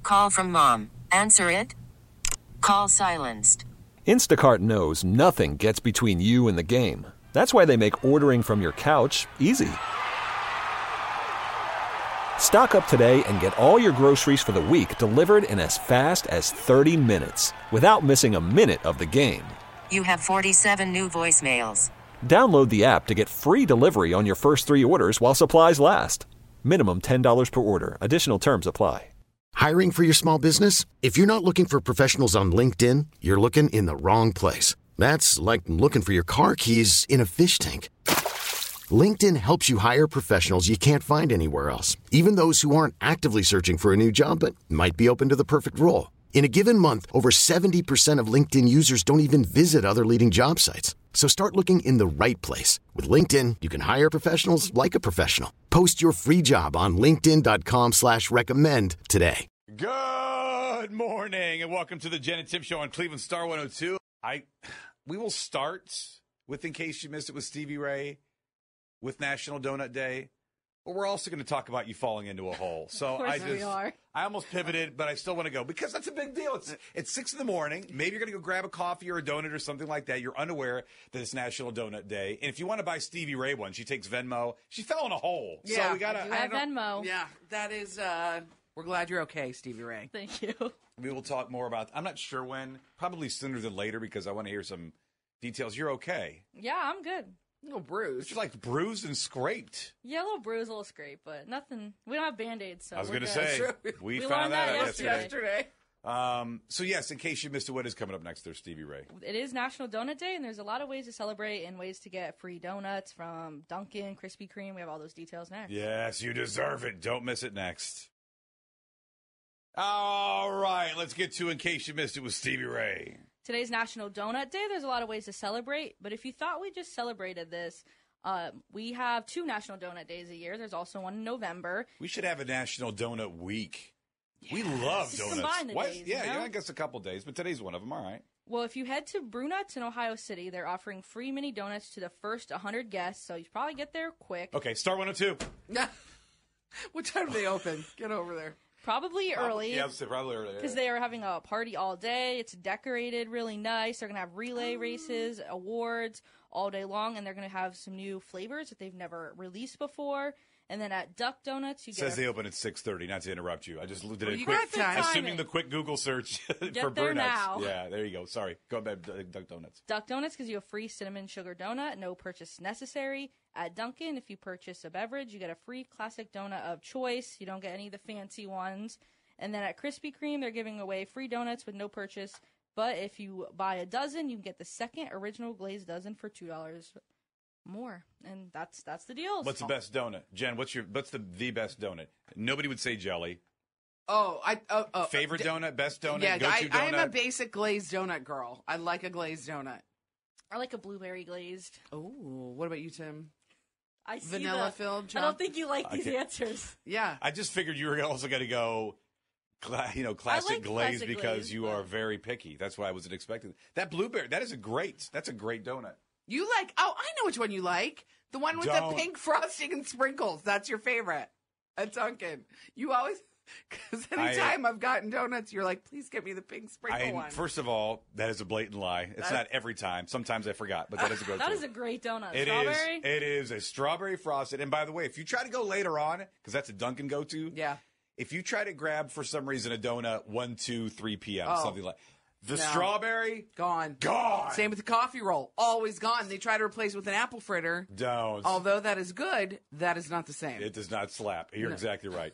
Call from mom. Answer it. Call silenced. Instacart knows nothing gets between you and the game. That's why they make ordering from your couch easy. Stock up today and get all your groceries for the week delivered in as fast as 30 minutes without missing a minute of the game. You have 47 new voicemails. Download the app to get free delivery on your first 3 orders while supplies last. Minimum $10 per order. Additional terms apply. Hiring for your small business? If you're not looking for professionals on LinkedIn, you're looking in the wrong place. That's like looking for your car keys in a fish tank. LinkedIn helps you hire professionals you can't find anywhere else, even those who aren't actively searching for a new job but might be open to the perfect role. In a given month, over 70% of LinkedIn users don't even visit other leading job sites. So start looking in the right place. With LinkedIn, you can hire professionals like a professional. Post your free job on linkedin.com/recommend today. Good morning and welcome to the Jen and Tim Show on Cleveland Star 102. We will start with, in case you missed it, with Stevie Ray, with National Donut Day. But we're also going to talk about you falling into a hole. So I almost pivoted, but I still want to go because that's a big deal. It's 6 in the morning. Maybe you're going to go grab a coffee or a donut or something like that. You're unaware that it's National Donut Day. And if you want to buy Stevie Ray one, she takes Venmo. She fell in a hole. Yeah, so we got to have Venmo. Yeah, that is, we're glad you're okay, Stevie Ray. Thank you. We will talk more about, I'm not sure when, probably sooner than later because I want to hear some details. You're okay. Yeah, I'm good. A little bruised. You're like bruised and scraped. Yeah, a little bruise, a little scrape, but nothing. We don't have Band-Aids, so I was going to to say, we found learned that that out yesterday. So, yes, in case you missed it, what is coming up next there, Stevie Ray? It is National Donut Day, and there's a lot of ways to celebrate and ways to get free donuts from Dunkin', Krispy Kreme. We have all those details next. Yes, you deserve it. Don't miss it next. All right, let's get to In Case You Missed It with Stevie Ray. Today's National Donut Day. There's a lot of ways to celebrate, but if you thought we just celebrated this, we have 2 National Donut Days a year. There's also one in November. We should have a National Donut Week. Yes. We love just donuts. Combine the days, Yeah, I guess a couple days, but today's one of them. All right. Well, if you head to Brunuts in Ohio City, they're offering free mini donuts to the first 100 guests, so you should probably get there quick. Okay, Star 102. What time do they open? Get over there. Probably early. Yeah, probably early. Because they are having a party all day. It's decorated really nice. They're going to have relay races, awards all day long, and they're going to have some new flavors that they've never released before. And then at Duck Donuts, you says they open at 6:30. Not to interrupt you, I just did a you quick, got time. assuming the quick Google search for there Brunuts. now. Yeah, there you go. Sorry, go ahead, Duck Donuts. Duck Donuts gives you a free cinnamon sugar donut, no purchase necessary. At Dunkin', if you purchase a beverage, you get a free classic donut of choice. You don't get any of the fancy ones. And then at Krispy Kreme, they're giving away free donuts with no purchase. But if you buy a dozen, you can get the second original glazed dozen for $2 more. And that's the deal. What's the best donut? Jen, what's the best donut? Nobody would say jelly. Favorite donut, best donut, yeah, go-to donut? I'm a basic glazed donut girl. I like a glazed donut. I like a blueberry glazed. Oh, what about you, Tim? I see Vanilla filled. I don't think you like these answers. Yeah. I just figured you were also going to go classic like glaze classic because glaze, you are very picky. That's why I wasn't expecting that blueberry. That's a great donut. You like? Oh, I know which one you like. The one with the pink frosting and sprinkles. That's your favorite at Dunkin'. You always, because anytime I've gotten donuts, you're like, please get me the pink sprinkle one. First of all, that is a blatant lie. It's not every time. Sometimes I forgot, but that is a go-to. That is a great donut. It strawberry? is. It is a strawberry frosted. And by the way, if you try to go later on, because that's a Dunkin' go-to. Yeah. If you try to grab, for some reason, a donut 1, 2, 3 p.m., something like the No. strawberry, Gone. Gone. Same with the coffee roll. Always gone. They try to replace it with an apple fritter. Don't. Although that is good, that is not the same. It does not slap. You're No. exactly right.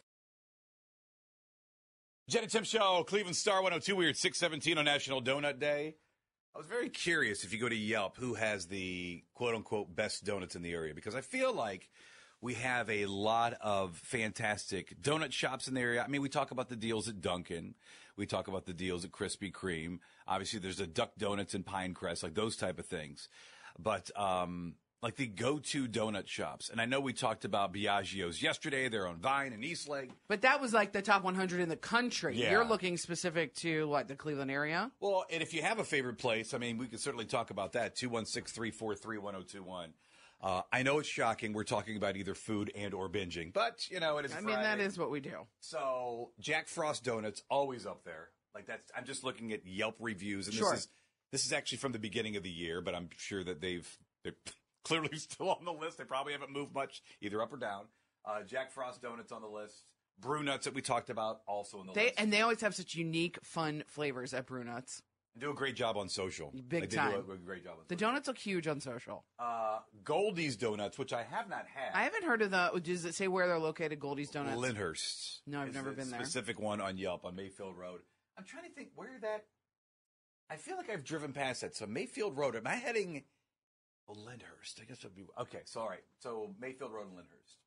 Jen and Tim Show, Cleveland Star 102. We're at 6:17 on National Donut Day. I was very curious if you go to Yelp, who has the quote-unquote best donuts in the area, because I feel like we have a lot of fantastic donut shops in the area. I mean, we talk about the deals at Dunkin'. We talk about the deals at Krispy Kreme. Obviously, there's the Duck Donuts in Pinecrest, like those type of things. But like the go-to donut shops. And I know we talked about Biagio's yesterday. They're on Vine and Eastlake. But that was like the top 100 in the country. Yeah. You're looking specific to, what, the Cleveland area? Well, and if you have a favorite place, I mean, we could certainly talk about that. 216-343-1021. I know it's shocking. We're talking about either food and or binging, but it is. I Friday. mean, that is what we do. So Jack Frost Donuts always up there. Like that's. I'm just looking at Yelp reviews, and Sure. this is actually from the beginning of the year, but I'm sure that they're clearly still on the list. They probably haven't moved much, either up or down. Jack Frost Donuts on the list. Brew Nuts that we talked about also on the list. And they always have such unique, fun flavors at Brew Nuts. Do a great job on social. Big they time. Do a great job on social. The donuts look huge on social. Goldie's Donuts, which I have not had. I haven't heard of the. Does it say where they're located? Goldie's Donuts. Lyndhurst. No, I've is never the been there. Specific one on Yelp on Mayfield Road. I'm trying to think where that. I feel like I've driven past that. So Mayfield Road. Am I heading? Lyndhurst. I guess it'd be okay. So all right. So Mayfield Road and Lyndhurst.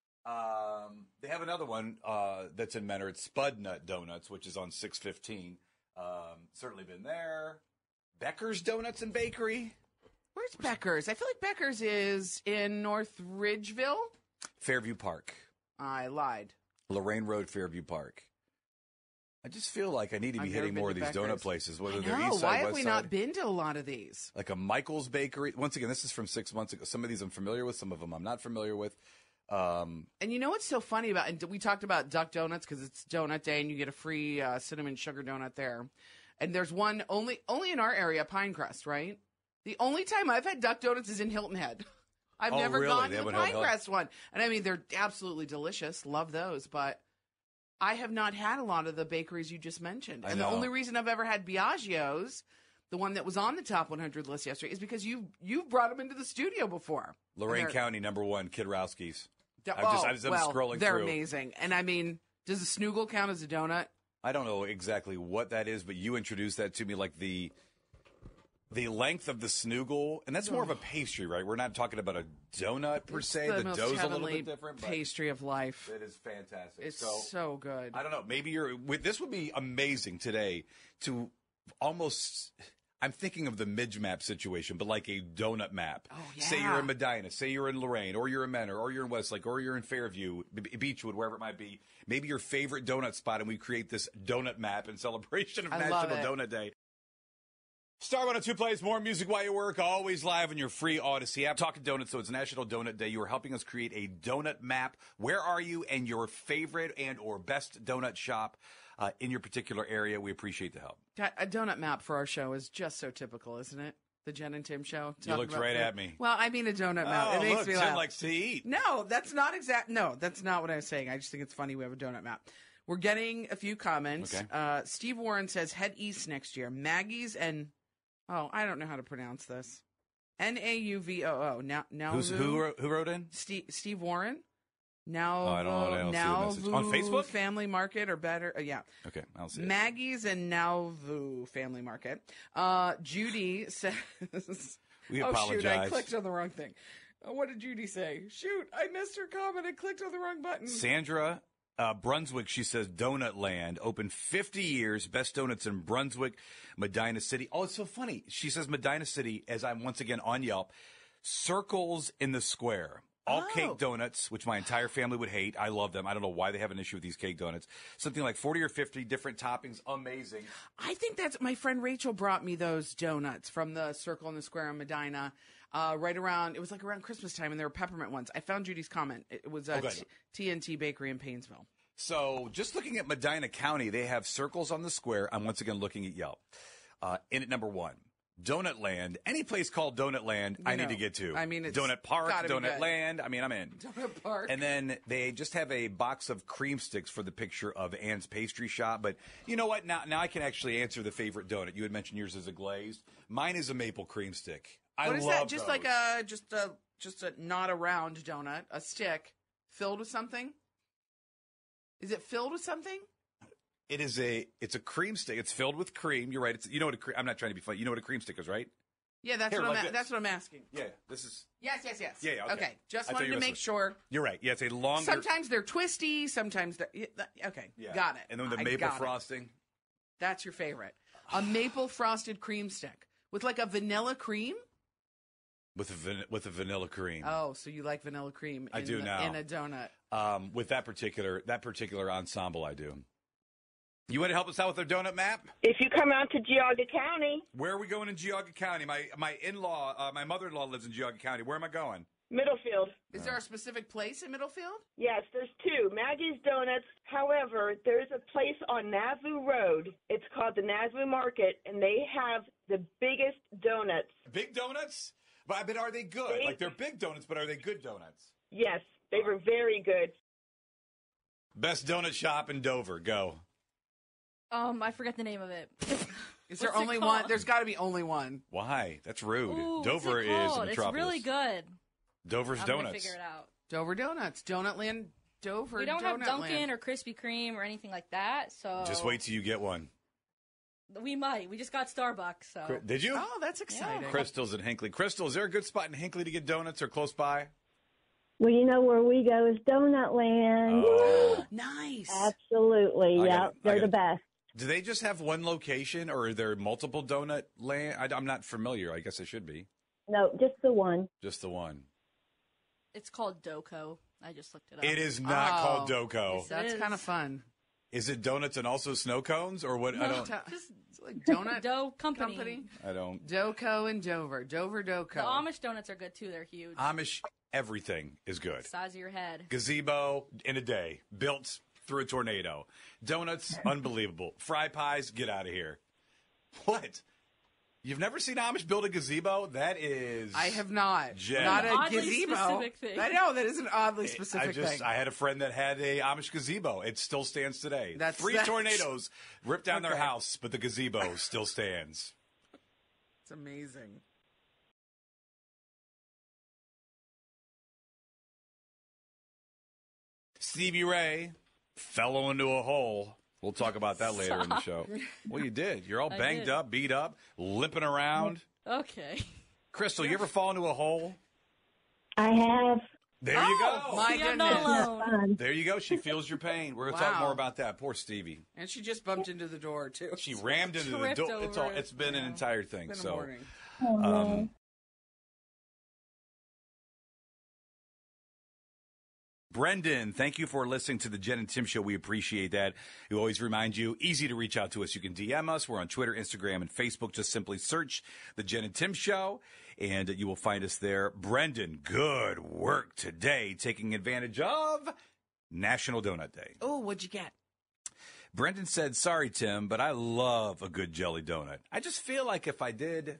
They have another one that's in Menor. It's Spud Nut Donuts, which is on 615. Certainly been there. Becker's Donuts and Bakery. Where's Becker's? I feel like Becker's is in North Ridgeville. Fairview Park. I lied. Lorraine Road, Fairview Park. I just feel like I need to be I've never hitting been more to of these Becker's. donut places, whether I they're know. east side, Why have west we side. not been to a lot of these? Like a Michael's Bakery. Once again, this is from 6 months ago. Some of these I'm familiar with. Some of them I'm not familiar with. And you know what's so funny about? And we talked about Duck Donuts because it's Donut Day, and you get a free cinnamon sugar donut there. And there's one only in our area, Pinecrest, right? The only time I've had Duck Donuts is in Hilton Head. I've Oh, never really? gone They to the have one in Hilton Head? Pinecrest one. And I mean, they're absolutely delicious. Love those. But I have not had a lot of the bakeries you just mentioned. I And know. the only reason I've ever had Biagio's, the one that was on the top 100 list yesterday, is because you've brought them into the studio before. Lorain And they're- County, #1, Kidrowski's. they're- I'm well, scrolling they're through. amazing. And I mean, does a snoogle count as a donut? I don't know exactly what that is, but you introduced that to me, like the length of the snoogle, and that's more of a pastry, right? We're not talking about a donut per se. The most dough's a little heavenly bit different, but pastry of life. it is fantastic. It's so good. I don't know. Maybe this would be amazing today to almost. I'm thinking of the Midge map situation, but like a donut map. Oh, Say yeah. you're in Medina, say you're in Lorraine, or you're in Menor, or you're in Westlake, or you're in Fairview, Beechwood, wherever it might be. Maybe your favorite donut spot, and we create this donut map in celebration of I love National it. Donut Day. Star 102 plays more music while you work, always live on your free Odyssey app. Talking donuts, so it's National Donut Day. You are helping us create a donut map. Where are you and your favorite and or best donut shop in your particular area? We appreciate the help. A donut map for our show is just so typical, isn't it? The Jen and Tim show. You Talking looked about right food. at me. Well, I mean a donut map. Oh, It makes look, me Jen laugh. likes to eat. No, that's not exact. No, that's not what I was saying. I just think it's funny we have a donut map. We're getting a few comments. Okay. Steve Warren says head east next year. Maggie's and I don't know how to pronounce this. Nauvoo. Now Who wrote in? Steve Warren. Now, I don't see the message. On Facebook? Family Market or better. Yeah. Okay, I'll see it. Maggie's and Nauvoo Family Market. Judy says, We oh, apologize. shoot, I clicked on the wrong thing. What did Judy say? Shoot, I missed her comment. I clicked on the wrong button. Sandra Brunswick, she says Donut Land, open 50 years, best donuts in Brunswick, Medina City. Oh, it's so funny. She says Medina City, as I'm once again on Yelp, Circles in the Square. All cake donuts, which my entire family would hate. I love them. I don't know why they have an issue with these cake donuts. Something like 40 or 50 different toppings. Amazing. I think that's my friend Rachel brought me those donuts from the Circle in the Square in Medina. Right around, it was like around Christmas time, and they were peppermint ones. I found Judy's comment. It was TNT Bakery in Painesville. So just looking at Medina County, they have Circles on the Square. I'm once again looking at Yelp. In at #1, Donut Land. Any place called Donut Land, I need to get to. I mean, it's Donut Park, gotta be Donut good. Land. I mean, I'm in. Donut Park. And then they just have a box of cream sticks for the picture of Anne's Pastry Shop. But you know what? Now I can actually answer the favorite donut. You had mentioned yours as a glazed. Mine is a maple cream stick. I What is love that? Just those. like just a not a round donut, a stick filled with something? Is it filled with something? It's a cream stick. It's filled with cream. You're right. I'm not trying to be funny. You know what a cream stick is, right? Yeah, that's Here, what like this. that's what I'm asking. Yeah. This is. Yes. Yeah, okay. Just I thought wanted you to were make listening. sure. You're right. Yeah, it's a longer. Sometimes they're twisty. Sometimes they're okay. Yeah. Got it. And then the I maple got it. frosting. That's your favorite. A maple frosted cream stick with like a vanilla cream. With a vanilla cream. Oh, so you like vanilla cream? I do now. In a donut. With that particular ensemble, I do. You want to help us out with our donut map? If you come out to Geauga County, Where are we going in Geauga County? My in-law, my mother-in-law lives in Geauga County. Where am I going? Middlefield. Is there a specific place in Middlefield? Yes, there's two. Maggie's Donuts. However, there's a place on Nauvoo Road. It's called the Nauvoo Market, and they have the biggest donuts. Big donuts? But are they good? Like, they're big donuts, but are they good donuts? Yes, they were very good. Best donut shop in Dover. Go. I forget the name of it. Is there What's it only called? one? There's got to be only one. Why? That's rude. Ooh, Dover what's it is a called? metropolis. It's really good. Dover's I'm Donuts. gonna figure it out. Dover Donuts. Donutland. Dover We don't have Donutland. Dunkin' or Krispy Kreme or anything like that, so Just wait till you get one. we might. We just got Starbucks, so Did you? Oh, that's exciting. Crystal's in Hinckley. Crystal, is there a good spot in Hinckley to get donuts or close by? Well, you know where we go is Donut Land. Oh. Nice. Absolutely. Yeah, they're the best. Do they just have one location, or are there multiple donut land? I'm not familiar. I guess I should be. No, just the one. Just the one. it's called Doco. I just looked it up. It is not called Doco. Yes, it That's is. kind of fun. Is it donuts and also snow cones, or what? I don't. Just it's like donut Dough company. I don't. Doco and Dover. Dover Doco. The Amish donuts are good too. They're huge. Amish, everything is good. Size of your head. Gazebo in a day, built through a tornado. Donuts, unbelievable. Fry pies, get out of here. What? You've never seen Amish build a gazebo? That is. I have not. Jen. Not a Oddly gazebo. specific thing. I know that is an oddly specific thing. I had a friend that had a Amish gazebo. It still stands today. That's- 3 tornadoes ripped down their Okay. house, but the gazebo still stands. It's amazing. Stevie Ray fell into a hole. We'll talk about that later in the show. Well, you did. You're all I banged did. up, beat up, limping around. Okay. Crystal, you ever fall into a hole? I have. There you go. My See, I'm not goodness. alone. Fun. There you go. She feels your pain. We're going to talk Wow. more about that. Poor Stevie. And she just bumped into the door too. She rammed into the Tripped door. It's over it. It's been an entire thing. It's been a So, morning. Oh, no. Brendan, thank you for listening to the Jen and Tim Show. We appreciate that. We always remind you, easy to reach out to us. You can DM us. We're on Twitter, Instagram, and Facebook. Just simply search the Jen and Tim Show, and you will find us there. Brendan, good work today, taking advantage of National Donut Day. Oh, what'd you get? Brendan said, sorry, Tim, but I love a good jelly donut. I just feel like if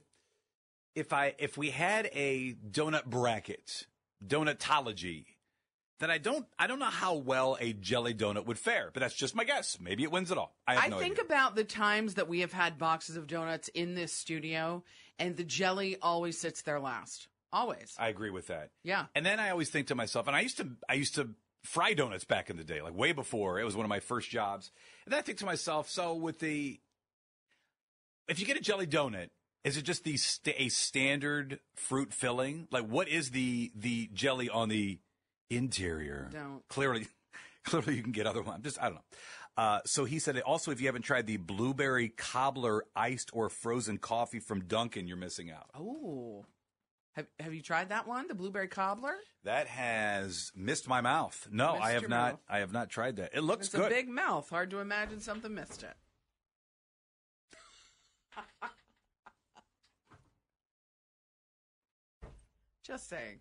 we had a donut bracket, donutology, then I don't know how well a jelly donut would fare, but that's just my guess. Maybe it wins it all. I have no think idea. about the times that we have had boxes of donuts in this studio, and the jelly always sits there last. Always. I agree with that. Yeah. And then I always think to myself, and I used to fry donuts back in the day, like way before. It was one of my first jobs. And then I think to myself, so if you get a jelly donut, is it just a standard fruit filling? Like, what is the jelly on the interior? Don't. Clearly you can get other ones. I don't know. So he said, also, if you haven't tried the blueberry cobbler iced or frozen coffee from Dunkin', you're missing out. Oh. Have you tried that one, the blueberry cobbler? That has missed my mouth. No, Missed I have your not. mouth. I have not tried that. It looks It's good. a big mouth. Hard to imagine something missed it. Just saying.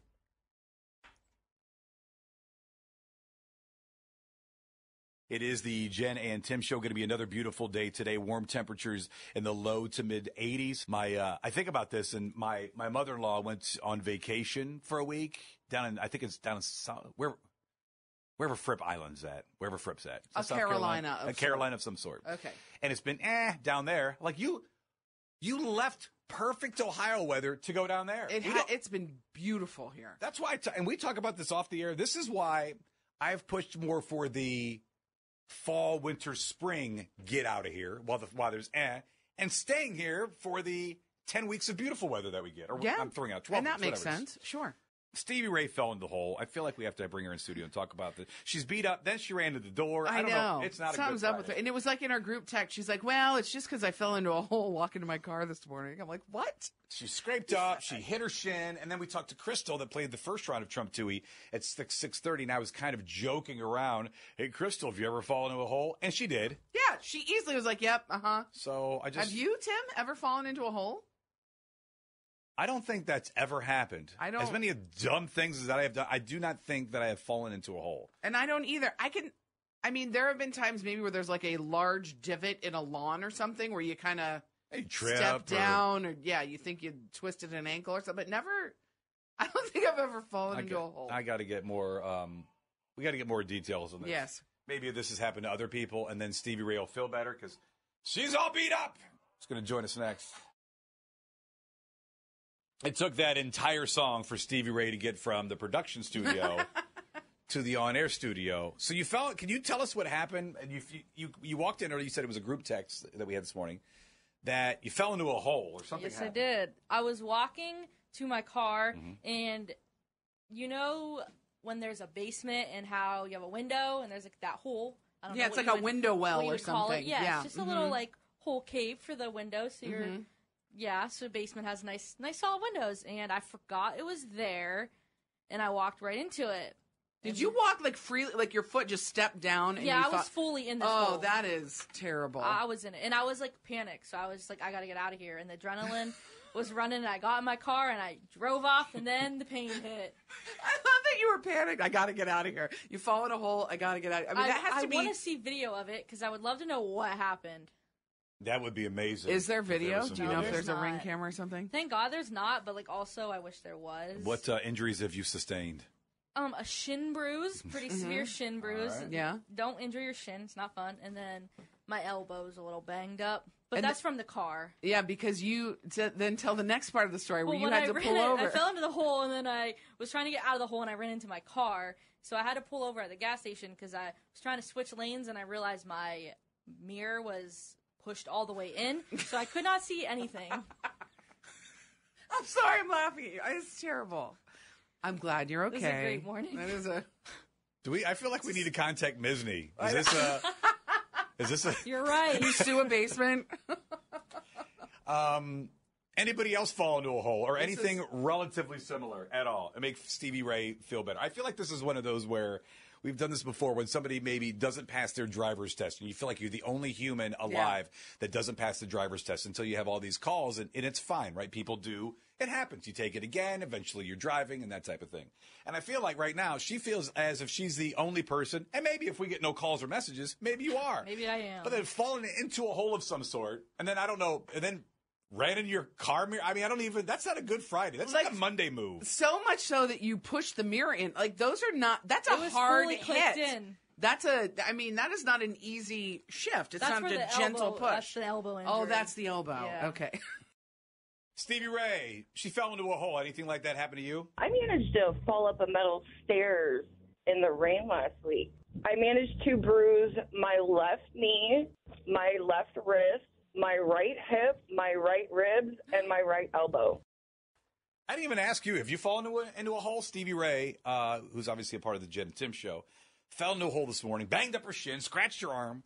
It is the Jen and Tim Show. Going to be another beautiful day today. Warm temperatures in the low to mid 80s. I think about this, and my mother-in-law went on vacation for a week I think it's down in wherever Fripp Island's at. Wherever Fripp's at. A South Carolina of a Carolina of some sort. Okay. And it's been down there. Like you left perfect Ohio weather to go down there. It's been beautiful here. That's why, and we talk about this off the air. This is why I've pushed more for the fall, winter, spring, get out of here while there's and staying here for the 10 weeks of beautiful weather that we get. Or Yeah. I'm throwing out 12 And that weeks, makes whatever. sense. Sure. Stevie Ray fell in the hole. I feel like we have to bring her in studio and talk about this. She's beat up. Then she ran to the door. I I don't know. It's not Something's a good up with her. Friday. And it was like in our group text. She's like, well, it's just because I fell into a hole walking to my car this morning. I'm like, what? She scraped up. She hit her shin. And then we talked to Crystal that played the first round of Trump Tooie at 6:30. And I was kind of joking around. Hey, Crystal, have you ever fallen into a hole? And she did. Yeah, she easily was like, yep, uh-huh. So I just... Have you, Tim, ever fallen into a hole? I don't think that's ever happened. I don't. As many dumb things as that I have done, I do not think that I have fallen into a hole. And I don't either. I mean, there have been times maybe where there's like a large divot in a lawn or something where you kind of step down or you think you twisted an ankle or something, but never, I don't think I've ever fallen into a hole. I got to get more, we got to get more details on this. Yes. Maybe this has happened to other people and then Stevie Ray will feel better because she's all beat up. She's going to join us next. It took that entire song for Stevie Ray to get from the production studio to the on-air studio. So can you tell us what happened? And you walked in, or you said it was a group text that we had this morning, that you fell into a hole or something happened. Yes, I did. I was walking to my car, and you know when there's a basement and how you have a window and there's like that hole? I don't know it's like a window well or something. Yeah, it's just a little like hole cave for the window. So so basement has nice solid windows, and I forgot it was there, and I walked right into it. Did you walk like freely, like your foot just stepped down? And I was fully in this hole. Oh, that is terrible. I was in it, and I was like panicked, so I was like, I gotta get out of here, and the adrenaline was running, and I got in my car, and I drove off, and then the pain hit. I love that you were panicked. I gotta get out of here. You fall in a hole, I gotta get out. I mean, that has to be... I want to see video of it, because I would love to know what happened. That would be amazing. Is there video? Do you know if there's not a Ring camera or something? Thank God there's not, but like also I wish there was. What injuries have you sustained? A shin bruise, pretty severe shin bruise. Right. Yeah. Don't injure your shin; it's not fun. And then my elbow's a little banged up, but that's from the car. Yeah, because you then tell the next part of the story where you had to pull over. I fell into the hole, and then I was trying to get out of the hole, and I ran into my car. So I had to pull over at the gas station because I was trying to switch lanes, and I realized my mirror was pushed all the way in, so I could not see anything. I'm sorry, I'm laughing. It's terrible. I'm glad you're okay. This is a great morning. That is I feel like we need to contact Misney. Is this a... You're right. Can you sue a basement? Anybody else fall into a hole or anything relatively similar at all and make Stevie Ray feel better? I feel like this is one of those where we've done this before when somebody maybe doesn't pass their driver's test and you feel like you're the only human alive that doesn't pass the driver's test until you have all these calls and it's fine, right? People do. It happens. You take it again. Eventually you're driving and that type of thing. And I feel like right now she feels as if she's the only person. And maybe if we get no calls or messages, maybe you are. Maybe I am. But then fallen into a hole of some sort. And then I don't know. And then ran in your car mirror. I mean, that's not a good Friday. That's like a Monday move. So much so that you push the mirror in. Like those are not, that's a hard hit. That is not an easy shift. It's not a gentle push. That's the elbow injury. Oh, that's the elbow. Yeah. Okay. Stevie Ray, she fell into a hole. Anything like that happen to you? I managed to fall up a metal stairs in the rain last week. I managed to bruise my left knee, my left wrist, my right hip, my right ribs, and my right elbow. I didn't even ask you. Have you fallen into a hole? Stevie Ray, who's obviously a part of the Jen and Tim show, fell into a hole this morning, banged up her shin, scratched her arm.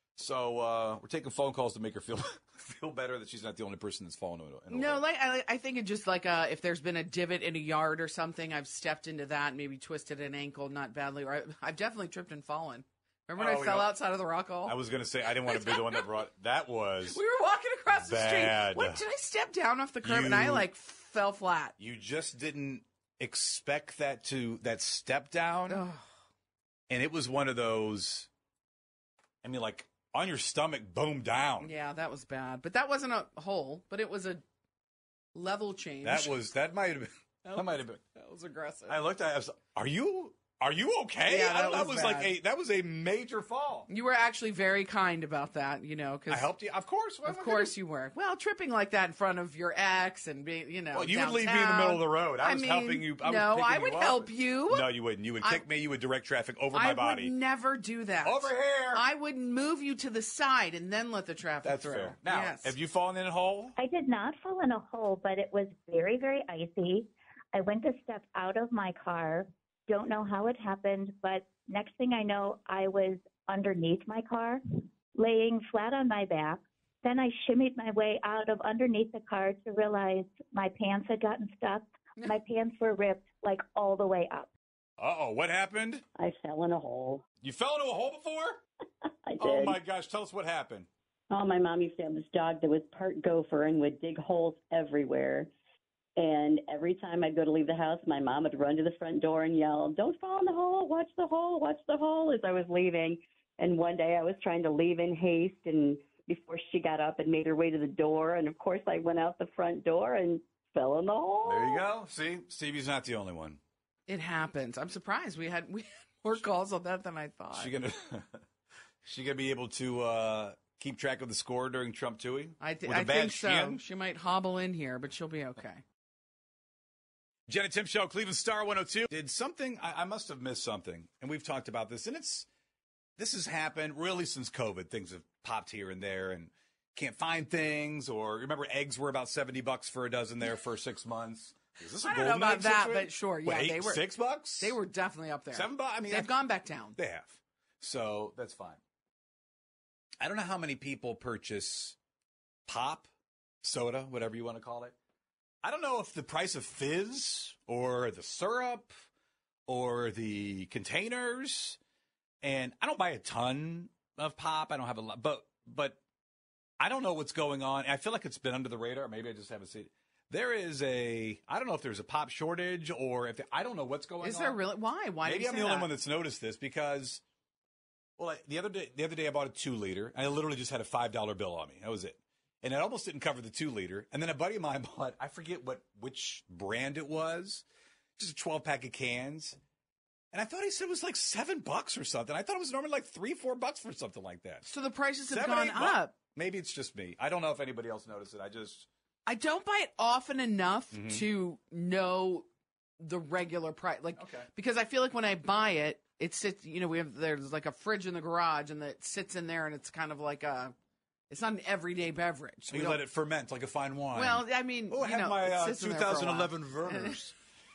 So we're taking phone calls to make her feel better that she's not the only person that's fallen into a hole. No, I think it's just like if there's been a divot in a yard or something, I've stepped into that and maybe twisted an ankle, not badly. Or I've definitely tripped and fallen. Remember when I fell outside of the rock hall? I was going to say, I didn't want to be the one that brought... That was We were walking across the bad. street. What, did I step down off the curb and I fell flat? You just didn't expect that step down. Ugh. And it was one of those... I mean, like... On your stomach, boom, down. Yeah, that was bad. But that wasn't a hole, but it was a level change. That might have been. That was aggressive. I looked at it, are you okay? Yeah, that was bad. That was a major fall. You were actually very kind about that, because I helped you. Of course. Of course you were. Well, tripping like that in front of your ex and being, Well, you downtown. would leave me in the middle of the road. I was helping you. I would help you. No, you wouldn't. You would kick me. You would direct traffic over my body. I would never do that. Over here. I would move you to the side and then let the traffic That's through. fair. Now, have you fallen in a hole? I did not fall in a hole, but it was very, very icy. I went to step out of my car. Don't know how it happened, but next thing I know, I was underneath my car, laying flat on my back. Then I shimmied my way out of underneath the car to realize my pants had gotten stuck. My pants were ripped like all the way up. Uh-oh, what happened? I fell in a hole. You fell into a hole before? I did. Oh my gosh, tell us what happened. Oh, my mom used to have this dog that was part gopher and would dig holes everywhere. And every time I'd go to leave the house, my mom would run to the front door and yell, "Don't fall in the hole, watch the hole, watch the hole," as I was leaving. And one day I was trying to leave in haste, and before she got up and made her way to the door, and of course I went out the front door and fell in the hole. There you go. See, Stevie's not the only one. It happens. I'm surprised we had more calls on that than I thought. She gonna be able to keep track of the score during Trump Toohey? I think so. She might hobble in here, but she'll be okay. Jen and Tim Show, Cleveland Star 102. Did something, I must have missed something, and we've talked about this, and this has happened really since COVID. Things have popped here and there, and can't find things, or remember eggs were about $70 for a dozen there for 6 months. Is this a I don't know golden about egg that, situation? but sure, yeah, Wait, they were $6. They were definitely up there. $7. I mean, they've gone back down. They have, so that's fine. I don't know how many people purchase pop, soda, whatever you want to call it. I don't know if the price of fizz or the syrup or the containers, and I don't buy a ton of pop. I don't have a lot, but I don't know what's going on. I feel like it's been under the radar. Maybe I just haven't seen it. There is I don't know if there's a pop shortage or I don't know what's going on. Is there really? Why? Maybe I'm the only one that's noticed this because, well, the other day I bought a 2-liter. I literally just had a $5 bill on me. That was it. And it almost didn't cover the 2-liter. And then a buddy of mine bought, I forget which brand it was, just a 12-pack of cans. And I thought he said it was like $7 or something. I thought it was normally like $3-4 for something like that. So the prices have gone up. Maybe it's just me. I don't know if anybody else noticed it. I don't buy it often enough to know the regular price. Because I feel like when I buy it, it sits, there's like a fridge in the garage and it sits in there and it's kind of like it's not an everyday beverage. So you let it ferment like a fine wine. Well, I mean, I have my 2011 Vernors.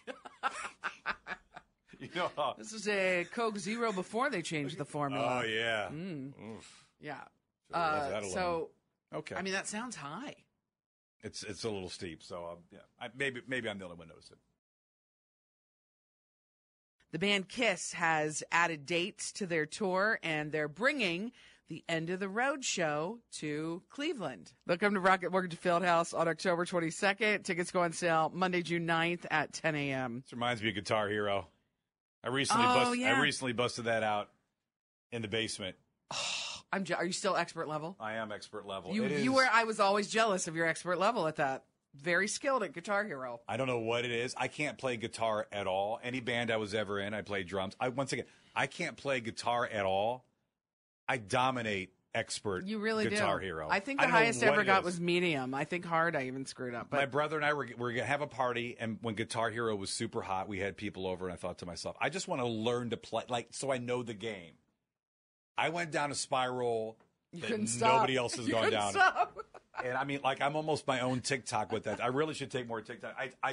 This is a Coke Zero before they changed the formula. Oh, yeah. Yeah. So, okay. I mean, that sounds high. It's a little steep, so yeah. Maybe I'm the only one noticing. The band Kiss has added dates to their tour, and they're bringing the End of the Road show to Cleveland. They'll come to Rocket Mortgage Fieldhouse on October 22nd. Tickets go on sale Monday, June 9th at 10 a.m. This reminds me of Guitar Hero. I recently busted that out in the basement. Are you still expert level? I am expert level. I was always jealous of your expert level at that. Very skilled at Guitar Hero. I don't know what it is. I can't play guitar at all. Any band I was ever in, I played drums. Once again, I can't play guitar at all. I dominate expert. You really Guitar do. Hero. I think the highest I ever got was medium. I think hard I even screwed up. But my brother and I were going to have a party, and when Guitar Hero was super hot, we had people over, and I thought to myself, I just want to learn to play, so I know the game. I went down a spiral that nobody else has gone down. And I mean, I'm almost my own TikTok with that. I really should take more TikTok.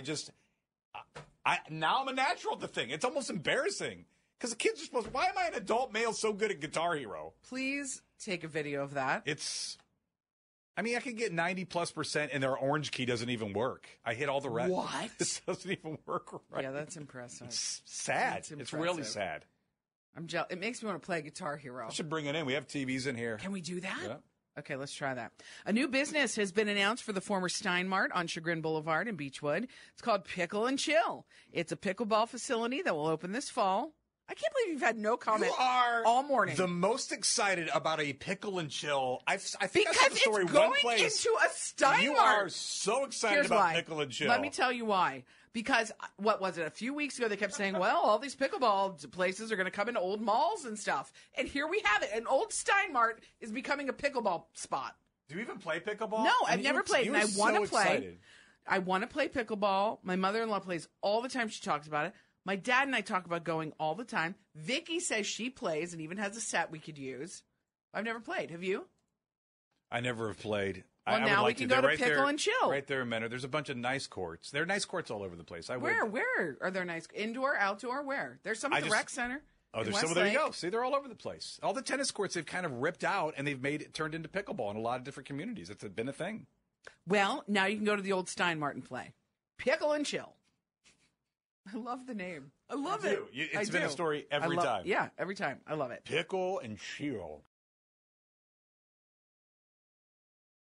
Now I'm a natural at the thing. It's almost embarrassing. Because the kids are supposed why am I an adult male so good at Guitar Hero? Please take a video of that. I can get 90+% and their orange key doesn't even work. I hit all the rest. What? It doesn't even work right. Yeah, that's impressive. It's sad. It's really sad. I'm jealous. It makes me want to play Guitar Hero. I should bring it in. We have TVs in here. Can we do that? Yeah. Okay, let's try that. A new business has been announced for the former Stein Mart on Chagrin Boulevard in Beechwood. It's called Pickle and Chill. It's a pickleball facility that will open this fall. I can't believe you've had no comment all morning. The most excited about a pickle and chill. I think because I saw the story it's going one place. into a Stein Mart. You are so excited Here's about why. pickle and chill. Let me tell you why. Because, what was it, a few weeks ago they kept saying, well, all these pickleball places are going to come into old malls and stuff. And here we have it. An old Stein Mart is becoming a pickleball spot. Do you even play pickleball? No, I've never played, and I want to play. Excited. I want to play pickleball. My mother-in-law plays all the time. She talks about it. My dad and I talk about going all the time. Vicky says she plays and even has a set we could use. I've never played. Have you? I never have played. Well, now we can go to Pickle and Chill. Right there in Menor. There's a bunch of nice courts. There are nice courts all over the place. Where are there nice? Indoor, outdoor, where? There's some at the rec center. Oh, there's some. There you go. See, they're all over the place. All the tennis courts they've kind of ripped out and they've made it turned into pickleball in a lot of different communities. It's been a thing. Well, now you can go to the old Stein Mart and play. Pickle and Chill. I love the name. I love it. It's been a story every time. Yeah, every time. I love it. Pickle and Chill.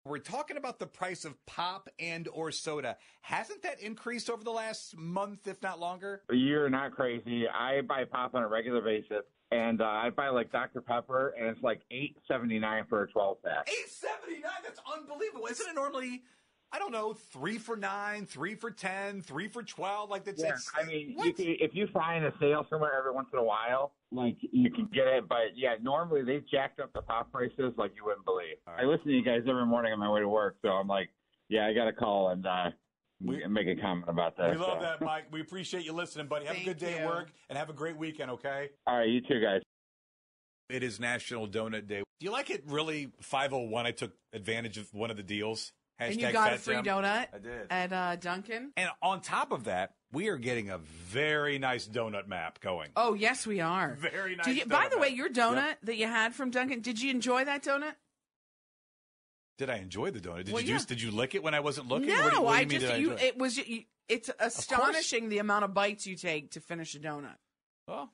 We're talking about the price of pop and or soda. Hasn't that increased over the last month, if not longer? You're not crazy. I buy pop on a regular basis, and I buy like Dr. Pepper, and it's like $8.79 for a 12-pack. $8.79? That's unbelievable. Isn't it normally, I don't know, 3 for $9, 3 for $10, 3 for $12? Like that's. Yeah, I mean, if you find a sale somewhere every once in a while, like you can get it. But yeah, normally they've jacked up the pop prices like you wouldn't believe. Right. I listen to you guys every morning on my way to work, so I'm like, yeah, I got to call and make a comment about that. We love that, Mike. We appreciate you listening, buddy. Have a good day at work and have a great weekend, okay? All right, you too, guys. It is National Donut Day. Do you like it really 501? I took advantage of one of the deals. And you got a free donut I did. At Dunkin'. And on top of that, we are getting a very nice donut map going. Oh, yes, we are. Very nice. By the way, your donut that you had from Dunkin', did you enjoy that donut? Did I enjoy the donut? Did you lick it when I wasn't looking? No, it's astonishing the amount of bites you take to finish a donut. Well,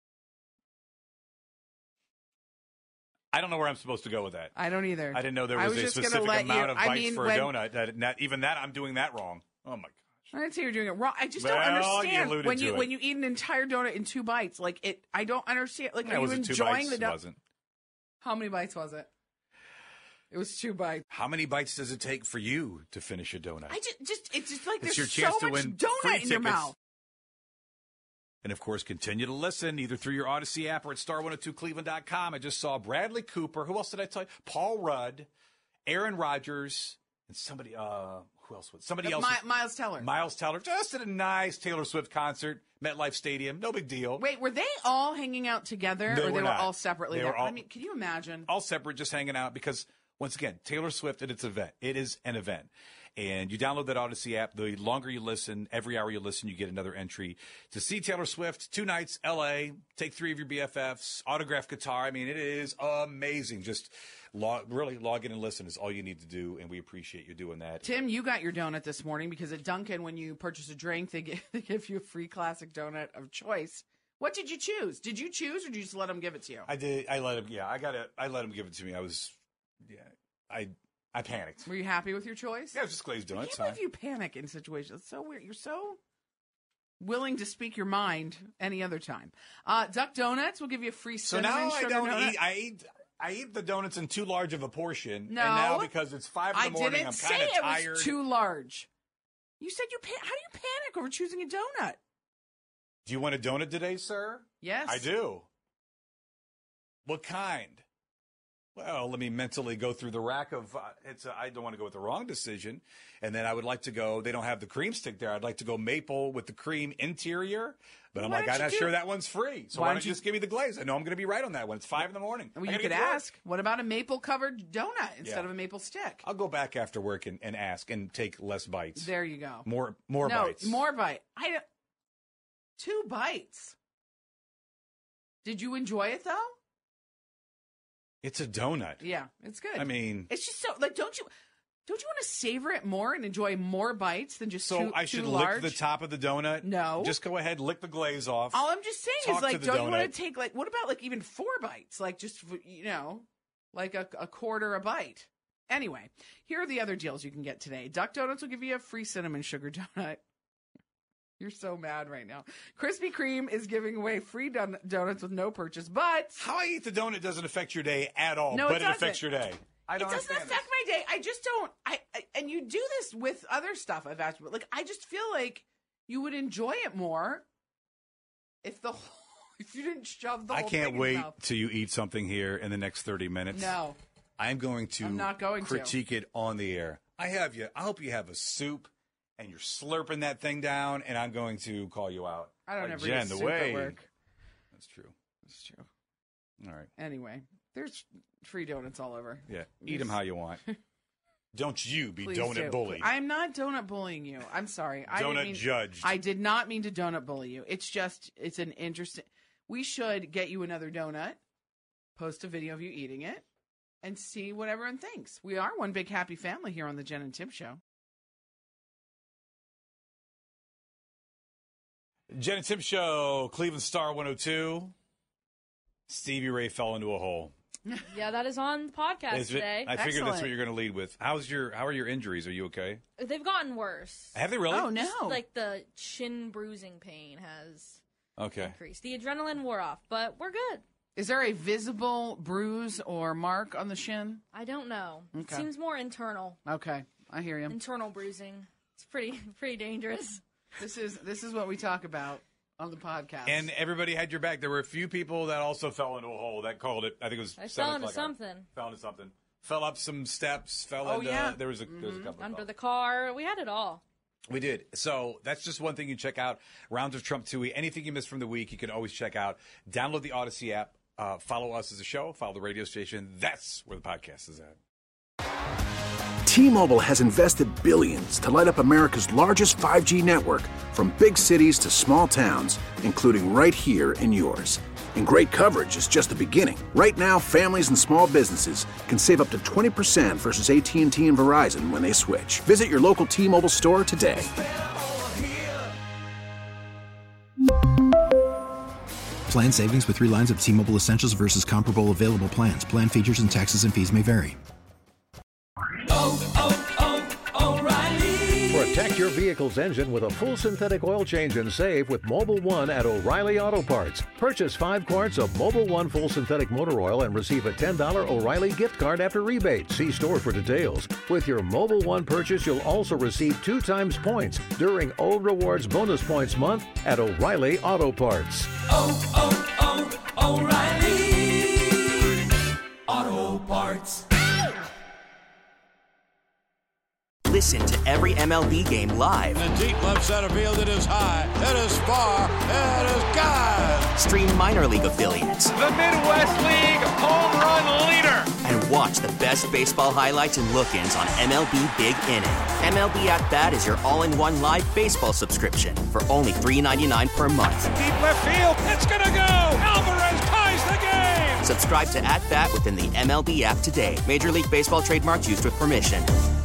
I don't know where I'm supposed to go with that. I don't either. I didn't know there was a specific amount of bites for a donut. Even that, I'm doing that wrong. Oh, my gosh. I didn't say you're doing it wrong. I just don't understand when you eat an entire donut in 2 bites. Like it, I don't understand. Like, are you enjoying the donut? How many bites was it? It was 2 bites. How many bites does it take for you to finish a donut? It's just like it's there's your chance so to much win donut in your mouth. And, of course, continue to listen either through your Odyssey app or at star102cleveland.com. I just saw Bradley Cooper. Who else did I tell you? Paul Rudd, Aaron Rodgers, and somebody who else? Somebody else. Miles Teller. Miles Teller. Just at a nice Taylor Swift concert, MetLife Stadium. No big deal. Wait, were they all hanging out together or they were all separately? I mean, can you imagine? All separate, just hanging out because, once again, Taylor Swift at its event. It is an event. And you download that Odyssey app. The longer you listen, every hour you listen, you get another entry to see Taylor Swift. 2 nights, L.A., take 3 of your BFFs, autographed guitar. I mean, it is amazing. Just really log in and listen is all you need to do, and we appreciate you doing that. Tim, you got your donut this morning because at Dunkin', when you purchase a drink, they give you a free classic donut of choice. What did you choose? Did you choose, or did you just let them give it to you? I did. I let him. Yeah, I let him give it to me. I panicked. Were you happy with your choice? Yeah, it was just glazed donuts. I can't believe you panic in situations. It's so weird. You're so willing to speak your mind any other time. Duck Donuts will give you a free cinnamon sugar donut. I eat the donuts in too large of a portion. No. And now because it's 5 in the morning, I'm kind of tired. I didn't say it was too large. You said how do you panic over choosing a donut? Do you want a donut today, sir? Yes. I do. What kind? Well, let me mentally go through the rack of, I don't want to go with the wrong decision. And then I would like to go, they don't have the cream stick there. I'd like to go maple with the cream interior. But I'm like, I'm not sure that one's free. So why don't you just give me the glaze? I know I'm going to be right on that one. It's 5 in the morning. Well, you could ask, what about a maple covered donut instead of a maple stick? I'll go back after work and ask and take less bites. There you go. More bites. More bite. 2 bites. Did you enjoy it though? It's a donut. Yeah, it's good. I mean, it's just so like, don't you want to savor it more and enjoy more bites than just so I should lick the top of the donut? No, just go ahead, lick the glaze off. All I'm just saying is like, don't you want to take like, what about like even 4 bites? Like just like a quarter a bite. Anyway, here are the other deals you can get today. Duck Donuts will give you a free cinnamon sugar donut. You're so mad right now. Krispy Kreme is giving away free donuts with no purchase, but... How I eat the donut doesn't affect your day at all, no, but it affects your day. It doesn't affect my day. I just don't... And you do this with other stuff I've asked you. Like, I just feel like you would enjoy it more if you didn't shove the whole thing in your mouth. I can't wait till you eat something here in the next 30 minutes. No. I'm not going to critique it on the air. I hope you have a soup. And you're slurping that thing down, and I'm going to call you out. I don't ever eat soup at work. That's true. That's true. All right. Anyway, there's free donuts all over. Yeah, eat them how you want. Don't you be Please donut bullied. I'm not donut bullying you. I'm sorry. Judged. I did not mean to donut bully you. It's an interesting... We should get you another donut, post a video of you eating it, and see what everyone thinks. We are one big happy family here on the Jen and Tim Show. Jen and Tim Show, Cleveland Star 102. Stevie Ray fell into a hole. Yeah, that is on the podcast today. I figured that's what you're going to lead with. How are your injuries? Are you okay? They've gotten worse. Have they really? Oh, no. Like the shin bruising pain has increased. The adrenaline wore off, but we're good. Is there a visible bruise or mark on the shin? I don't know. Okay. It seems more internal. Okay, I hear you. Internal bruising. It's pretty dangerous. This is what we talk about on the podcast. And everybody had your back. There were a few people that also fell into a hole. That called it. I think it was. I fell into something. Fell into something. Fell up some steps. Fell into. Yeah. There was a couple. Under the car. We had it all. We did. So that's just one thing you check out. Rounds of Trump Tooie. Anything you missed from the week, you can always check out. Download the Odyssey app. Follow us as a show. Follow the radio station. That's where the podcast is at. T-Mobile has invested billions to light up America's largest 5G network, from big cities to small towns, including right here in yours. And great coverage is just the beginning. Right now, families and small businesses can save up to 20% versus AT&T and Verizon when they switch. Visit your local T-Mobile store today. Plan savings with 3 lines of T-Mobile Essentials versus comparable available plans. Plan features and taxes and fees may vary. O'Reilly. Protect your vehicle's engine with a full synthetic oil change and save with Mobil 1 at O'Reilly Auto Parts. Purchase 5 quarts of Mobil 1 full synthetic motor oil and receive a $10 O'Reilly gift card after rebate. See store for details. With your Mobil 1 purchase, you'll also receive 2 times points during O Rewards Bonus Points Month at O'Reilly Auto Parts. O'Reilly Auto Parts. Listen to every MLB game live. In the deep left center field, it is high, it is far, it is gone. Stream minor league affiliates. The Midwest League home run leader. And watch the best baseball highlights and look-ins on MLB Big Inning. MLB At Bat is your all-in-one live baseball subscription for only $3.99 per month. Deep left field, it's gonna go. Alvarez ties the game. Subscribe to At Bat within the MLB app today. Major League Baseball trademarks used with permission.